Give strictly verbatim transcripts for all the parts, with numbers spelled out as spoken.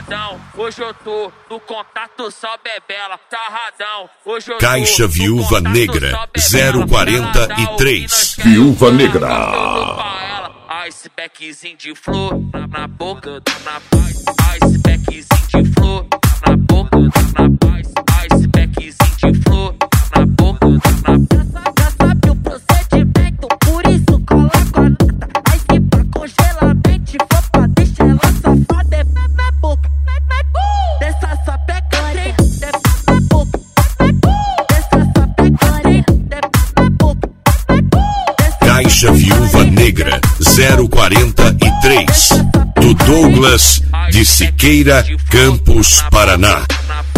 Tarradão, hoje eu tô no contato só bebela. Tarradão, hoje eu tô Caixa Viúva Negra zero quarenta e três. Viúva Negra. Icebergzinho de flor na, na boca, na paz. Icebergzinho de flor na boca, na paz. Icebergzinho de flor na boca, na paz. Já sabe o procedimento, por isso coloca a nota. Aí se pra congelamento for pra deixar ela safada, é na boca. Dessa só pegaria, é na boca. Dessa só pegaria, é na boca. Caixa Viúva Negra zero quarenta e três. Do Douglas de Siqueira, Campos, Paraná.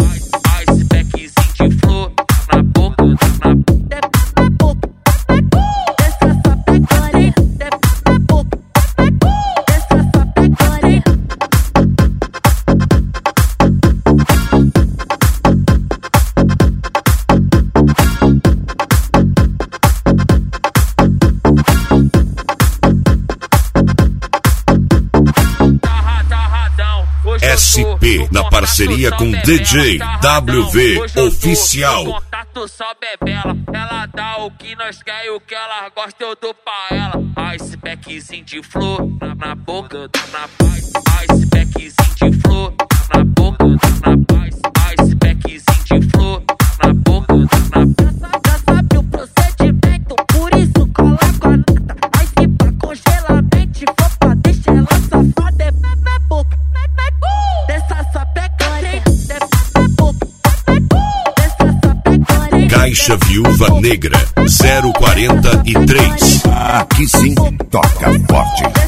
S P na parceria com D J W V Oficial. Contato só bebela, ela dá o que nós quer e o que ela gosta eu dou pra ela. Icebergzinho de flor na, na boca, na paz. Icebergzinho de flor na boca, na paz. Icebergzinho de flor na boca, na paz. Já sabe o procedimento, por isso coloca a nota. Aí se pra congelamento for pra deixar ela safada, é na boca. Dessa só pegaria, é na boca. Dessa só pegaria. Caixa Viúva Negra zero quarenta e três. Aqui sim, toca forte.